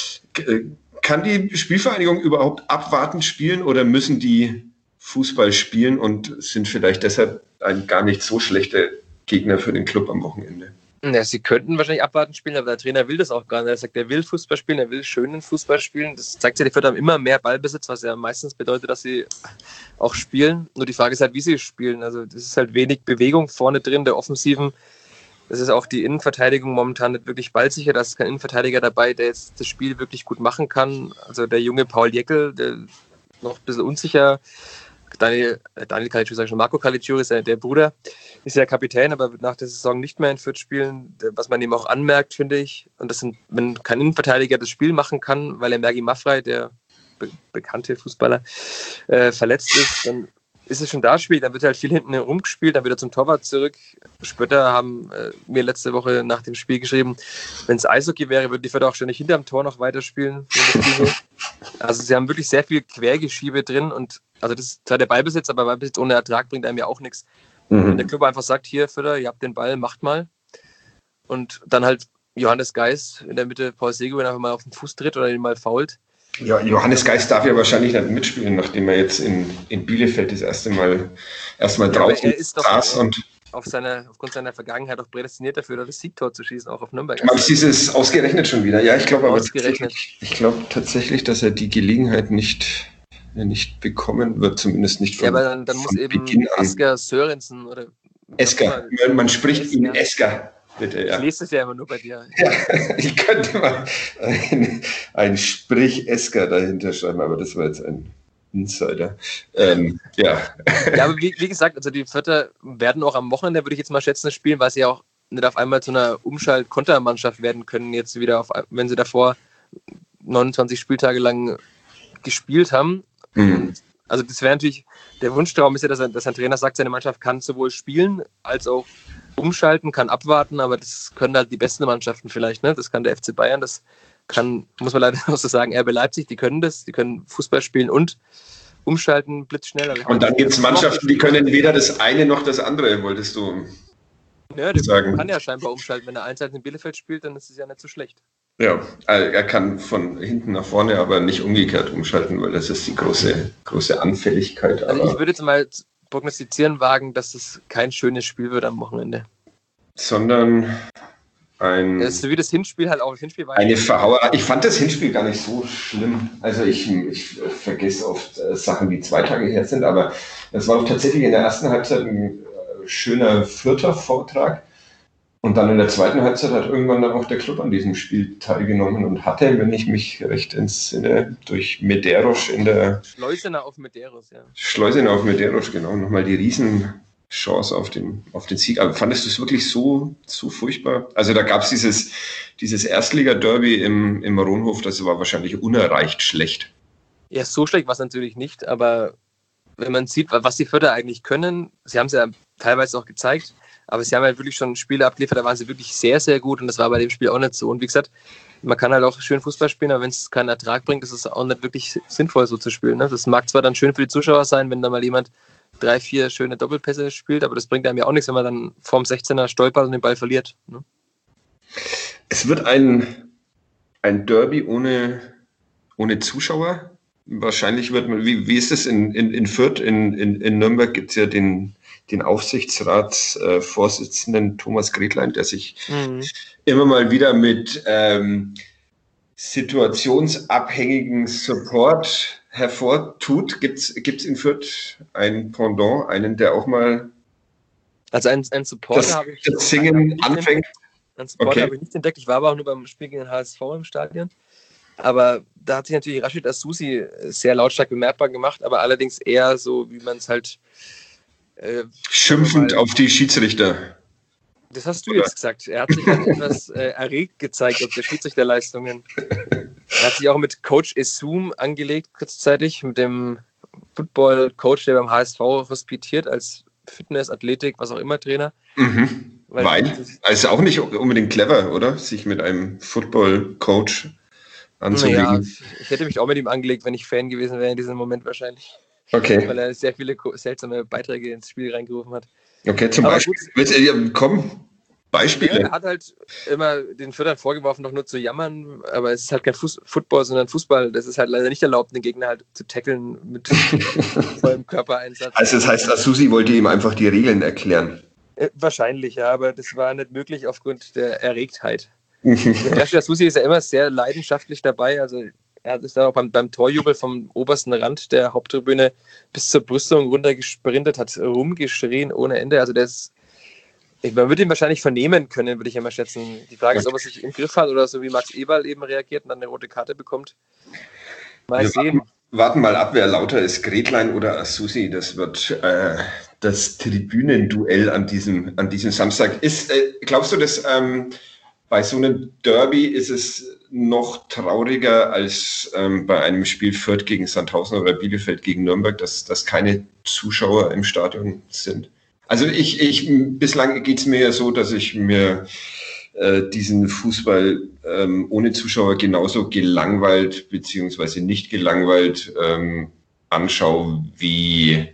kann die Spielvereinigung überhaupt abwartend spielen oder müssen die Fußball spielen und sind vielleicht deshalb ein gar nicht so schlechter Gegner für den Club am Wochenende? Ja, sie könnten wahrscheinlich abwarten spielen, aber der Trainer will das auch gar nicht. Er sagt, er will Fußball spielen, er will schönen Fußball spielen. Das zeigt ja, die Fürth haben immer mehr Ballbesitz, was ja meistens bedeutet, dass sie auch spielen. Nur die Frage ist halt, wie sie spielen. Also das ist halt wenig Bewegung vorne drin, der Offensiven. Das ist auch die Innenverteidigung momentan nicht wirklich ballsicher. Da ist kein Innenverteidiger dabei, der jetzt das Spiel wirklich gut machen kann. Also der junge Paul Jäckel, der noch ein bisschen unsicher. Daniel Caligiuri, sag ich schon, Marco Caligiuri ist ja der Bruder, ist ja Kapitän, aber wird nach der Saison nicht mehr in Fürth spielen, was man ihm auch anmerkt, finde ich. Und das sind, wenn kein Innenverteidiger das Spiel machen kann, weil er Mergi Maffrey, der bekannte Fußballer, verletzt ist, dann ist es schon da schwierig, dann wird halt viel hinten rumgespielt, dann wieder zum Torwart zurück. Spötter haben mir letzte Woche nach dem Spiel geschrieben, wenn es Eishockey wäre, würden die Fürth auch ständig hinterm Tor noch weiterspielen. Also sie haben wirklich sehr viel Quergeschiebe drin und also das ist zwar der Ballbesitz, aber Ballbesitz ohne Ertrag bringt einem ja auch nichts. Wenn der Club einfach sagt, hier Fürther, ihr habt den Ball, macht mal. Und dann halt Johannes Geis in der Mitte, Paul Seguin einfach mal auf den Fuß tritt oder ihn mal fault. Ja, Johannes Geis darf ja wahrscheinlich nicht mitspielen, nachdem er jetzt in Bielefeld das erste Mal draußen saß. Und aufgrund seiner Vergangenheit auch prädestiniert dafür, das Siegtor zu schießen, auch auf Nürnberg. Aber es ist ausgerechnet schon wieder. Ja, ich glaube tatsächlich, dass er die Gelegenheit nicht bekommen wird, zumindest nicht von. Ja, aber dann muss eben Asker Sörensen oder. Esker, man spricht ihn Esker. Bitte, ja. Ich lese es ja immer nur bei dir. Ja, ich könnte mal ein Sprich-Esker dahinter schreiben, aber das war jetzt ein Insider. Ja, aber wie gesagt, also die Fürther werden auch am Wochenende, würde ich jetzt mal schätzen, spielen, weil sie ja auch nicht auf einmal zu einer Umschalt-Kontermannschaft werden können, jetzt wieder, wenn sie davor 29 Spieltage lang gespielt haben. Also das wäre natürlich, der Wunschtraum ist ja, dass ein Trainer sagt, seine Mannschaft kann sowohl spielen, als auch umschalten, kann abwarten, aber das können halt die besten Mannschaften vielleicht, ne? Das kann der FC Bayern, das kann, muss man leider auch so sagen, RB Leipzig, die können das, die können Fußball spielen und umschalten blitzschnell. Und dann gibt es Mannschaften, die können weder das eine noch das andere, wolltest du sagen. Kann ja scheinbar umschalten, wenn er einseitig in Bielefeld spielt, dann ist es ja nicht so schlecht. Ja, er kann von hinten nach vorne, aber nicht umgekehrt umschalten, weil das ist die große Anfälligkeit. Also ich würde jetzt mal prognostizieren wagen, dass es kein schönes Spiel wird am Wochenende. Sondern das ist wie das Hinspiel halt auch. Das Hinspiel war eine Verhauerei. Ich fand das Hinspiel gar nicht so schlimm. Also ich vergesse oft Sachen, die 2 Tage her sind, aber das war doch tatsächlich in der ersten Halbzeit ein schöner Fürther Vortrag. Und dann in der zweiten Halbzeit hat irgendwann dann auch der Club an diesem Spiel teilgenommen und hatte, wenn ich mich recht entsinne, durch Medeiros in der Schleusener auf Medeiros, ja. Schleusener auf Medeiros, genau, nochmal die Riesenchance auf den Sieg. Aber fandest du es wirklich so furchtbar? Also da gab es dieses Erstliga-Derby im Ronhof, das war wahrscheinlich unerreicht schlecht. Ja, so schlecht war es natürlich nicht, aber wenn man sieht, was die Fürther eigentlich können, sie haben es ja teilweise auch gezeigt, aber sie haben halt wirklich schon Spiele abgeliefert, da waren sie wirklich sehr, sehr gut und das war bei dem Spiel auch nicht so. Und wie gesagt, man kann halt auch schön Fußball spielen, aber wenn es keinen Ertrag bringt, ist es auch nicht wirklich sinnvoll, so zu spielen. Ne? Das mag zwar dann schön für die Zuschauer sein, wenn da mal jemand 3, 4 schöne Doppelpässe spielt, aber das bringt einem ja auch nichts, wenn man dann vorm 16er stolpert und den Ball verliert. Ne? Es wird ein Derby ohne Zuschauer. Wahrscheinlich wird man, wie ist es in Fürth? In Nürnberg gibt es ja den Aufsichtsratsvorsitzenden Thomas Gretlein, der sich immer mal wieder mit situationsabhängigen Support hervortut. Gibt's in Fürth ein Pendant, einen, der auch mal also ein Supporter habe ich das Singen anfängt? Einen Supporter habe ich nicht entdeckt. Ich war aber auch nur beim Spiel gegen den HSV im Stadion. Aber da hat sich natürlich Rashid Asusi sehr lautstark bemerkbar gemacht, aber allerdings eher so, wie man es halt schimpfend auf die Schiedsrichter. Das hast du jetzt gesagt. Er hat sich halt etwas erregt gezeigt auf der Schiedsrichterleistungen. Er hat sich auch mit Coach Esum angelegt, kurzzeitig, mit dem Football-Coach, der beim HSV hospitiert, als Fitness, Athletik, was auch immer Trainer. Weil? Also auch nicht unbedingt clever, oder? Sich mit einem Football-Coach anzulegen. Ja, ich hätte mich auch mit ihm angelegt, wenn ich Fan gewesen wäre in diesem Moment wahrscheinlich. Okay. Weil er sehr viele seltsame Beiträge ins Spiel reingerufen hat. Okay, zum Beispiel. Beispiele. Er hat halt immer den Fürthern vorgeworfen, doch nur zu jammern, aber es ist halt kein Football, sondern Fußball. Das ist halt leider nicht erlaubt, den Gegner halt zu tackeln mit vollem Körpereinsatz. Also das heißt, Asusi wollte ihm einfach die Regeln erklären. Wahrscheinlich, ja, aber das war nicht möglich aufgrund der Erregtheit. Der Asusi ist ja immer sehr leidenschaftlich dabei, also er ist da auch beim Torjubel vom obersten Rand der Haupttribüne bis zur Brüstung runtergesprintet, hat rumgeschrien ohne Ende, also der ist. Man würde ihn wahrscheinlich vernehmen können, würde ich immer schätzen. Die Frage ist, ob er sich im Griff hat oder so wie Max Eberl eben reagiert und dann eine rote Karte bekommt. Mal sehen. Warten mal ab, wer lauter ist, Gretlein oder Asusi. Das wird das Tribünenduell an diesem Samstag. Glaubst du, dass bei so einem Derby ist es noch trauriger als bei einem Spiel Fürth gegen Sandhausen oder Bielefeld gegen Nürnberg, dass keine Zuschauer im Stadion sind? Also bislang geht es mir ja so, dass ich mir diesen Fußball ohne Zuschauer genauso gelangweilt beziehungsweise nicht gelangweilt anschaue wie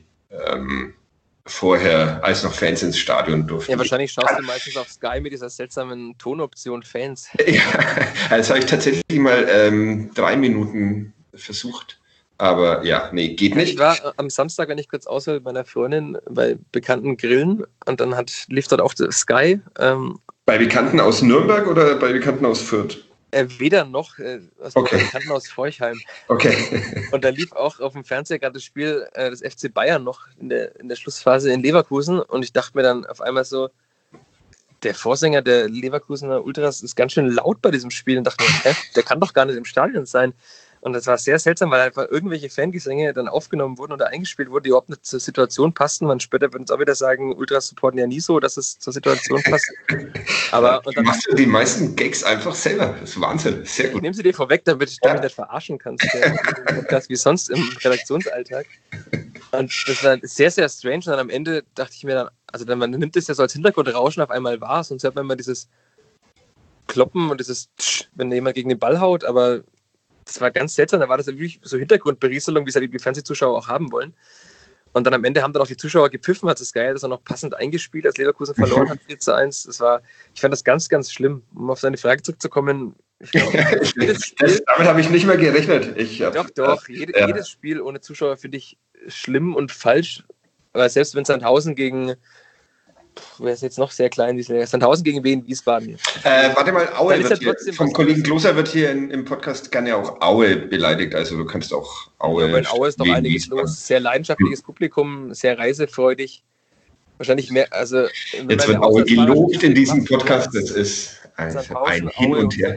vorher, als noch Fans ins Stadion durften. Ja, wahrscheinlich schaust du meistens auf Sky mit dieser seltsamen Tonoption Fans. Ja, das habe ich tatsächlich mal 3 Minuten versucht. Aber ja, nee, geht nicht. Ich war am Samstag, wenn ich kurz aushöre, mit meiner Freundin bei Bekannten grillen und dann lief dort auch Sky. Bei Bekannten aus Nürnberg oder bei Bekannten aus Fürth? Weder noch, Okay. Bei Bekannten aus Forchheim. Okay. Und da lief auch auf dem Fernseher gerade das Spiel des FC Bayern noch in der Schlussphase in Leverkusen und ich dachte mir dann auf einmal so, der Vorsänger der Leverkusener Ultras ist ganz schön laut bei diesem Spiel und dachte mir, der kann doch gar nicht im Stadion sein. Und das war sehr seltsam, weil einfach irgendwelche Fangesänge dann aufgenommen wurden oder eingespielt wurden, die überhaupt nicht zur Situation passten. Man später würden es auch wieder sagen, Ultras supporten ja nie so, dass es zur Situation passt. Aber du machst ja die meisten Gags einfach selber. Das ist Wahnsinn. Sehr gut. Ich nehme sie dir vorweg, damit du mich nicht verarschen kannst. Das wie sonst im Redaktionsalltag. Und das war sehr, sehr strange. Und dann am Ende dachte ich mir dann, also man nimmt das ja so als Hintergrundrauschen auf einmal wahr, sonst hört man immer dieses Kloppen und dieses Tsch, wenn jemand gegen den Ball haut, aber das war ganz seltsam, da war das wirklich so Hintergrundberieselung, wie es ja die Fernsehzuschauer auch haben wollen. Und dann am Ende haben dann auch die Zuschauer gepfiffen, hat es geil, dass er noch passend eingespielt, als Leverkusen verloren hat, 4:1. Ich fand das ganz, ganz schlimm. Um auf seine Frage zurückzukommen, ich glaube, damit habe ich nicht mehr gerechnet. Doch. Jedes Spiel ohne Zuschauer finde ich schlimm und falsch. Aber selbst wenn Sandhausen gegen wer ist jetzt noch sehr klein, Sandhausen gegen Wien Wiesbaden. Warte mal, Aue wird hier, vom Kollegen Gloser wird hier im Podcast gerne auch Aue beleidigt, also du kannst auch Aue. Ja, bei Aue ist doch einiges los, sehr leidenschaftliches Publikum, sehr reisefreudig, wahrscheinlich mehr, also... Jetzt wird Aue gelobt in diesem Podcast, das ist ein Hin und Her.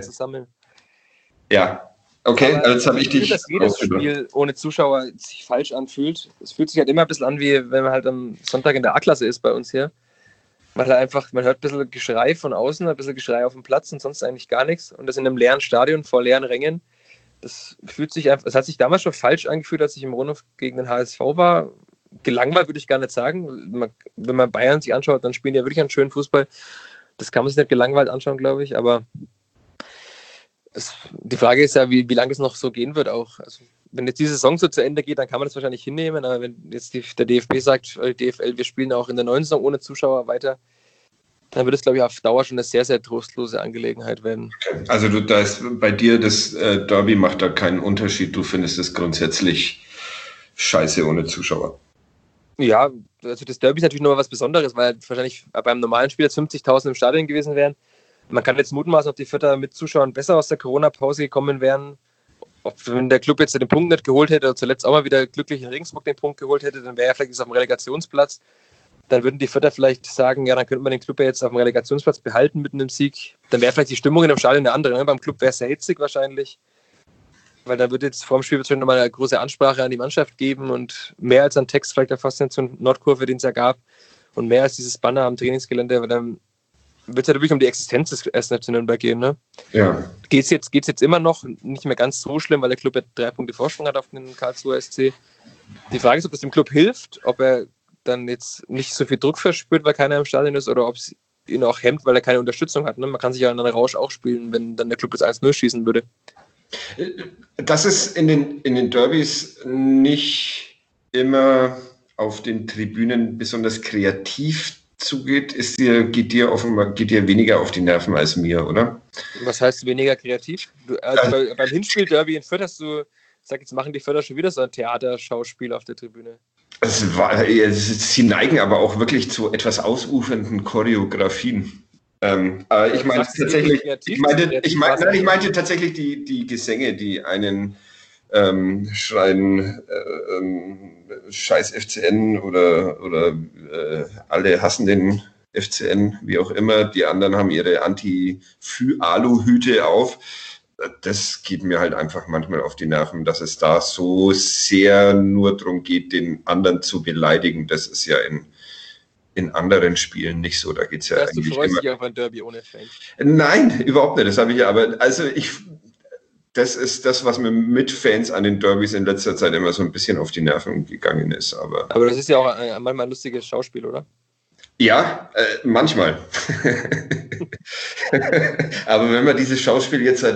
Ja, okay, jetzt habe ich dich... Dass jedes Spiel ohne Zuschauer sich falsch anfühlt. Es fühlt sich halt immer ein bisschen an, wie wenn man halt am Sonntag in der A-Klasse ist bei uns hier. Man hört ein bisschen Geschrei von außen, ein bisschen Geschrei auf dem Platz und sonst eigentlich gar nichts. Und das in einem leeren Stadion vor leeren Rängen. Das hat sich damals schon falsch angefühlt, als ich im Rundhof gegen den HSV war. Gelangweilt würde ich gar nicht sagen. Wenn man Bayern sich anschaut, dann spielen die ja wirklich einen schönen Fußball. Das kann man sich nicht gelangweilt anschauen, glaube ich. Aber die Frage ist ja, wie lange es noch so gehen wird auch. Also, wenn jetzt die Saison so zu Ende geht, dann kann man das wahrscheinlich hinnehmen. Aber wenn jetzt der DFB sagt, DFL, wir spielen auch in der neuen Saison ohne Zuschauer weiter, dann wird es, glaube ich, auf Dauer schon eine sehr, sehr trostlose Angelegenheit werden. Also da ist bei dir das Derby macht da keinen Unterschied. Du findest es grundsätzlich scheiße ohne Zuschauer. Ja, also das Derby ist natürlich noch was Besonderes, weil wahrscheinlich beim normalen Spiel jetzt 50.000 im Stadion gewesen wären. Man kann jetzt mutmaßen, ob die Fürther mit Zuschauern besser aus der Corona-Pause gekommen wären. Wenn der Club jetzt den Punkt nicht geholt hätte oder zuletzt auch mal wieder glücklich in Regensburg den Punkt geholt hätte, dann wäre er vielleicht jetzt auf dem Relegationsplatz. Dann würden die Fürther vielleicht sagen, ja, dann könnte man den Club ja jetzt auf dem Relegationsplatz behalten mit einem Sieg. Dann wäre vielleicht die Stimmung in dem Stadion eine andere. Ne? Beim Club wäre es sehr hitzig wahrscheinlich. Weil dann würde jetzt vor dem Spiel nochmal eine große Ansprache an die Mannschaft geben und mehr als ein Text vielleicht der Faszination Nordkurve, den es ja gab, und mehr als dieses Banner am Trainingsgelände, weil dann wird es ja wirklich um die Existenz des 1. FC Nürnberg gehen, ne? Ja. Geht's jetzt immer noch, nicht mehr ganz so schlimm, weil der Club ja 3 Punkte Vorsprung hat auf den Karlsruher SC. Die Frage ist, ob das dem Club hilft, ob er dann jetzt nicht so viel Druck verspürt, weil keiner im Stadion ist, oder ob es ihn auch hemmt, weil er keine Unterstützung hat. Ne? Man kann sich ja in einen Rausch auch spielen, wenn dann der Club das 1-0 schießen würde. Dass es in den Derbys nicht immer auf den Tribünen besonders kreativ zugeht, geht dir weniger auf die Nerven als mir, oder? Was heißt weniger kreativ? Beim Hinspiel-Derby in Fürth hast du gesagt, jetzt machen die Förder schon wieder so ein Theaterschauspiel auf der Tribüne. Sie neigen aber auch wirklich zu etwas ausufernden Choreografien. Aber ich meine tatsächlich, ich meinte tatsächlich die Gesänge, die einen schreien, scheiß FCN oder alle hassen den FCN, wie auch immer. Die anderen haben ihre Anti-Alu-Hüte auf. Das geht mir halt einfach manchmal auf die Nerven, dass es da so sehr nur darum geht, den anderen zu beleidigen. Das ist ja in anderen Spielen nicht so. Da geht es ja eigentlich du freust dich auf ein Derby ohne Fans? Nein, überhaupt nicht. Das habe ich ja, aber das ist das, was mir mit Fans an den Derbys in letzter Zeit immer so ein bisschen auf die Nerven gegangen ist. Aber das ist ja auch manchmal ein lustiges Schauspiel, oder? Ja, manchmal. Aber wenn man dieses Schauspiel jetzt seit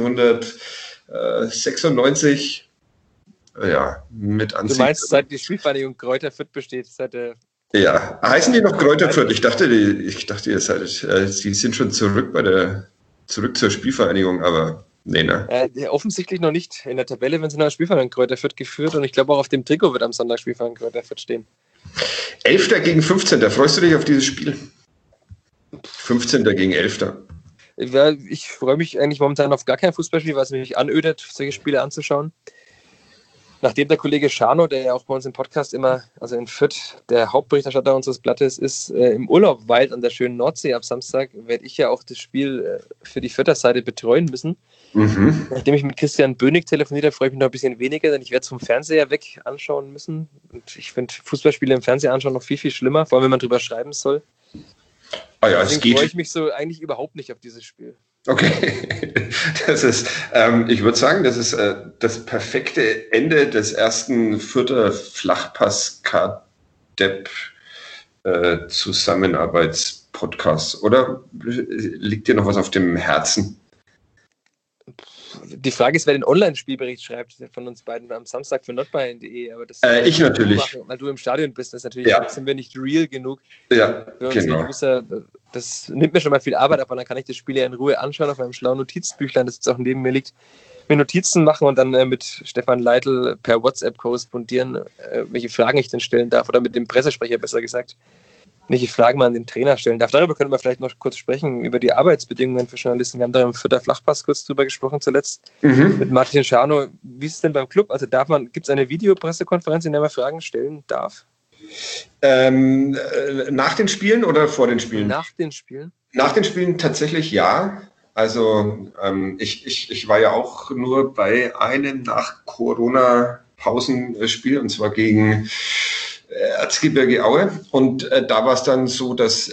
1996 mit ansieht. Du meinst, seit die Spielvereinigung Greuther Fürth besteht, ja, heißen die noch Greuther Fürth? Ich dachte, sie sind schon zurück zur Spielvereinigung, aber nee, ne? Offensichtlich noch nicht. In der Tabelle, wenn sie noch Spielvereinigung Greuther Fürth geführt, und ich glaube auch auf dem Trikot wird am Sonntag Spielvereinigung Greuther Fürth stehen. 11. gegen 15. Freust du dich auf dieses Spiel? 15. gegen 11. Ich freue mich eigentlich momentan auf gar kein Fußballspiel, weil es mich anödet, solche Spiele anzuschauen. Nachdem der Kollege Schano, der ja auch bei uns im Podcast immer, also in Fürth, der Hauptberichterstatter unseres Blattes ist, im Urlaub weilt an der schönen Nordsee ab Samstag, werde ich ja auch das Spiel für die Fürther Seite betreuen müssen. Mhm. Nachdem ich mit Christian Bönig telefoniert habe, freue ich mich noch ein bisschen weniger, denn ich werde es vom Fernseher weg anschauen müssen. Und ich finde Fußballspiele im Fernseher anschauen noch viel, viel schlimmer, vor allem wenn man drüber schreiben soll. Deswegen freue ich mich so eigentlich überhaupt nicht auf dieses Spiel. Okay, ich würde sagen, das ist das perfekte Ende des ersten Fürther Flachpass-KDEP Zusammenarbeitspodcasts, oder liegt dir noch was auf dem Herzen? Die Frage ist, wer den Online-Spielbericht schreibt von uns beiden am Samstag für notbayern.de. Aber das ich natürlich. Weil du im Stadion bist, das ist natürlich, sind wir nicht real genug. Ja, genau. Das nimmt mir schon mal viel Arbeit ab, und dann kann ich das Spiel ja in Ruhe anschauen auf meinem schlauen Notizbüchlein, das jetzt auch neben mir liegt, mir Notizen machen und dann mit Stefan Leitl per WhatsApp korrespondieren, welche Fragen ich denn stellen darf, oder mit dem Pressesprecher besser gesagt, welche Fragen man an den Trainer stellen darf. Darüber können wir vielleicht noch kurz sprechen, über die Arbeitsbedingungen für Journalisten. Wir haben da im Fürther Flachpass kurz drüber gesprochen zuletzt mit Martin Schano. Wie ist es denn beim Club? Also gibt es eine Videopressekonferenz, in der man Fragen stellen darf? Nach den Spielen oder vor den Spielen? Nach den Spielen. Nach den Spielen tatsächlich ja. Also ich war ja auch nur bei einem Nach-Corona-Pausenspiel, und zwar gegen Erzgebirge Aue, und da war es dann so, dass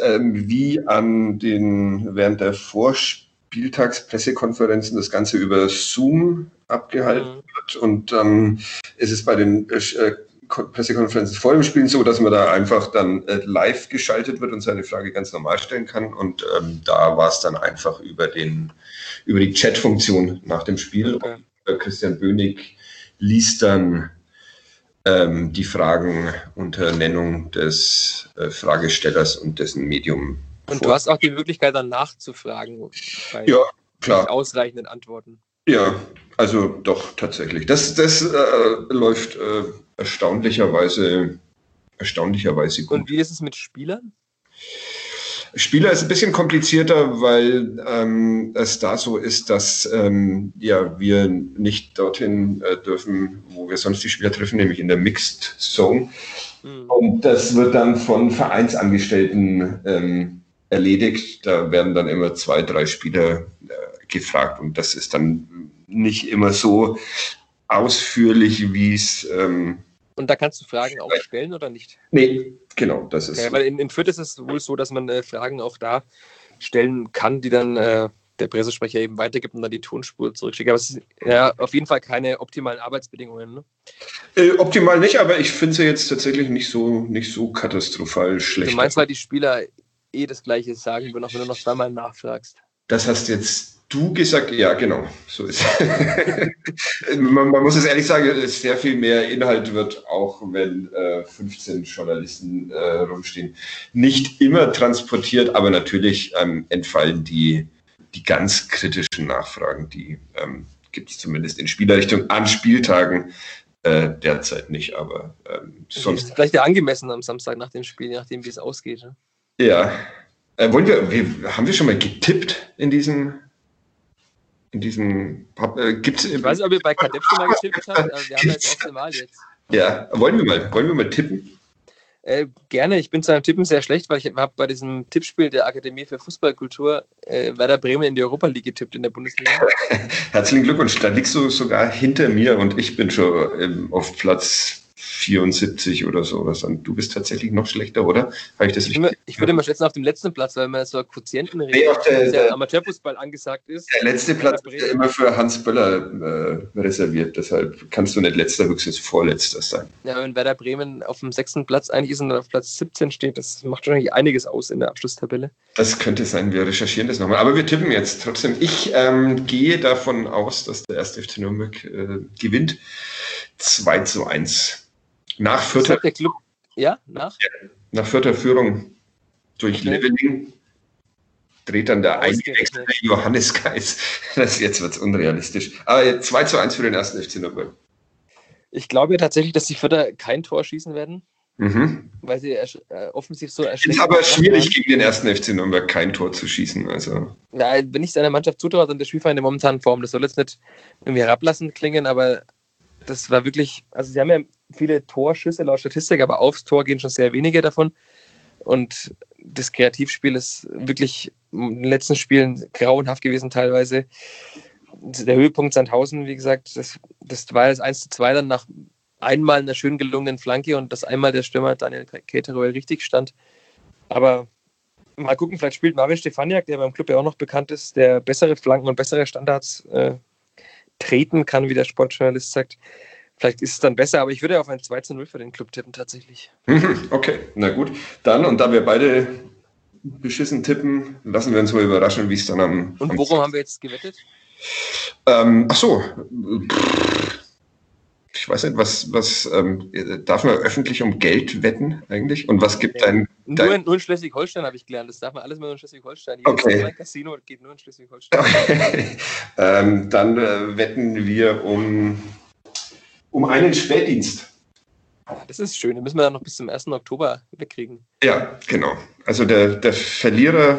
während der Vorspieltagspressekonferenzen das Ganze über Zoom abgehalten wird, und ist es bei den Pressekonferenzen vor dem Spiel so, dass man da einfach dann live geschaltet wird und seine Frage ganz normal stellen kann, und da war es dann einfach über die Chat-Funktion nach dem Spiel. Okay. Und Christian Bönig liest dann die Fragen unter Nennung des Fragestellers und dessen Medium. Und du hast auch die Möglichkeit, dann nachzufragen bei klar. Ausreichenden Antworten. Ja, also doch, tatsächlich. Das läuft erstaunlicherweise gut. Und wie ist es mit Spielern? Spieler ist ein bisschen komplizierter, weil es da so ist, dass wir nicht dorthin dürfen, wo wir sonst die Spieler treffen, nämlich in der Mixed Zone. Und das wird dann von Vereinsangestellten erledigt. Da werden dann immer 2, 3 Spieler gefragt, und das ist dann nicht immer so ausführlich, wie es... Und da kannst du Fragen auch stellen oder nicht? Nee, genau, das ist... Okay, weil in Fürth ist es wohl so, dass man Fragen auch da stellen kann, die dann der Pressesprecher eben weitergibt und dann die Tonspur zurückschickt. Aber es ist ja auf jeden Fall keine optimalen Arbeitsbedingungen, ne? Optimal nicht, aber ich finde sie jetzt tatsächlich nicht so katastrophal schlecht. Du meinst, weil die Spieler das Gleiche sagen würden, auch wenn du noch zweimal nachfragst. Das hast jetzt du gesagt, ja, genau, so ist es. man muss es ehrlich sagen, sehr viel mehr Inhalt wird, auch wenn 15 Journalisten rumstehen, nicht immer transportiert, aber natürlich entfallen die ganz kritischen Nachfragen, die gibt es zumindest in Spielerrichtung an Spieltagen derzeit nicht, aber sonst. Ist vielleicht ja angemessen am Samstag nach dem Spiel, je nachdem, wie es ausgeht. Ne? Ja. Haben wir schon mal getippt in diesem gibt's? Ich weiß nicht, ob ihr bei Kadepp schon mal getippt habt, aber wir haben jetzt das erste Mal jetzt. Ja, wollen wir mal tippen? Gerne, ich bin zu einem Tippen sehr schlecht, weil ich habe bei diesem Tippspiel der Akademie für Fußballkultur Werder Bremen in die Europa League getippt in der Bundesliga. Herzlichen Glückwunsch, da liegst du sogar hinter mir und ich bin schon auf Platz 74 oder sowas. Und du bist tatsächlich noch schlechter, oder? Ich würde mal schätzen auf dem letzten Platz, weil man so einen Quotienten redet, der Amateurfußball angesagt ist. Der letzte Platz ist ja immer für Hans Böller reserviert, deshalb kannst du nicht letzter, höchstens vorletzter sein. Ja, wenn Werder Bremen auf dem 6. Platz eigentlich ist und auf Platz 17 steht, das macht wahrscheinlich einiges aus in der Abschlusstabelle. Das könnte sein, wir recherchieren das nochmal. Aber wir tippen jetzt trotzdem. Ich gehe davon aus, dass der 1. FC Nürnberg gewinnt. 2:1. Nach vierter, der Club, nach vierter Führung durch Leveling dreht dann der eingewechselte Johannes Geis. Jetzt wird es unrealistisch. Aber 2:1 für den 1. FC Nürnberg. Ich glaube ja tatsächlich, dass die Vierter kein Tor schießen werden, weil sie offensiv so erschreckend. Ist aber schwierig, gegen den 1. FC Nürnberg kein Tor zu schießen. Also. Ja, wenn ich seiner Mannschaft zutraue, dann der Spielverein in der momentanen Form, das soll jetzt nicht irgendwie herablassend klingen, aber das war wirklich, also sie haben ja viele Torschüsse laut Statistik, aber aufs Tor gehen schon sehr wenige davon. Und das Kreativspiel ist wirklich in den letzten Spielen grauenhaft gewesen teilweise. Der Höhepunkt Sandhausen, wie gesagt, das war das 1:2 dann nach einmal einer schön gelungenen Flanke und das einmal der Stürmer Daniel Keterow richtig stand. Aber mal gucken, vielleicht spielt Marvin Stefaniak, der beim Club ja auch noch bekannt ist, der bessere Flanken und bessere Standards treten kann, wie der Sportjournalist sagt. Vielleicht ist es dann besser, aber ich würde auf ein 2:0 für den Club tippen, tatsächlich. Okay, na gut. Dann, und da wir beide beschissen tippen, lassen wir uns mal überraschen, wie es dann am... Und worum haben wir jetzt gewettet? Ich weiß nicht, was darf man öffentlich um Geld wetten eigentlich? Und was gibt dein... Nur in Schleswig-Holstein habe ich gelernt. Das darf man alles nur in Schleswig-Holstein. Okay. Casino geht nur in Schleswig-Holstein. Okay. Dann wetten wir um einen Spätdienst. Das ist schön. Den müssen wir dann noch bis zum 1. Oktober wegkriegen. Ja, genau. Also der Verlierer...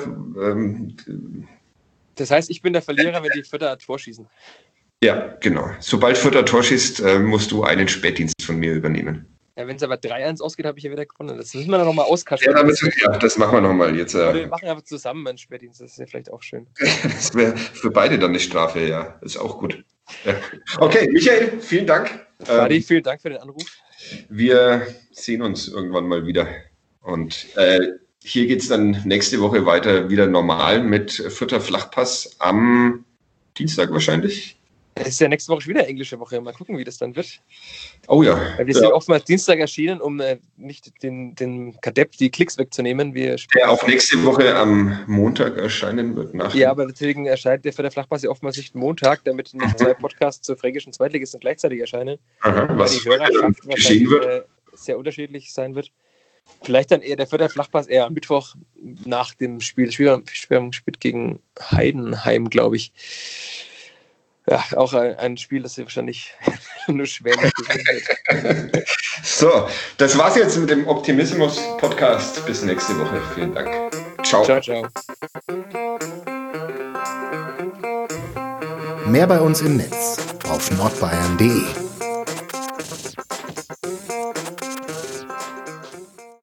das heißt, ich bin der Verlierer, wenn die Vierter Tor schießen. Ja, genau. Sobald Vierter Tor schießt, musst du einen Spätdienst von mir übernehmen. Ja, wenn es aber 3:1 ausgeht, habe ich ja wieder gewonnen. Das müssen wir dann nochmal auskaschen. Ja, das machen wir nochmal jetzt. Oder wir machen einfach zusammen einen Spätdienst, das ist ja vielleicht auch schön. Das wäre für beide dann eine Strafe, ja. Das ist auch gut. Ja. Okay, Michael, vielen Dank. Fadi, vielen Dank für den Anruf. Wir sehen uns irgendwann mal wieder. Und hier geht es dann nächste Woche weiter wieder normal mit Vierter Flachpass am Dienstag wahrscheinlich. Es ist ja nächste Woche schon wieder englische Woche. Mal gucken, wie das dann wird. Oh ja. Weil wir sind oftmals Dienstag erschienen, um nicht den Kadepp die Klicks wegzunehmen. Der auch nächste Woche am Montag erscheinen wird. Ja, aber deswegen erscheint der für der Flachpass ja oftmals nicht Montag, damit nicht 2 Podcasts zur fränkischen Zweitligisten gleichzeitig erscheinen. Aha, was die Hörerschaft geschehen wird. Sehr unterschiedlich sein wird. Vielleicht dann eher der vierte Flachpass eher am Mittwoch nach dem Spiel. Spielt gegen Heidenheim, glaube ich. Ja, auch ein Spiel, das wir wahrscheinlich nur schwer gewinnen wird. So, das war's jetzt mit dem Optimismus-Podcast. Bis nächste Woche. Vielen Dank. Ciao. Ciao, ciao. Mehr bei uns im Netz auf nordbayern.de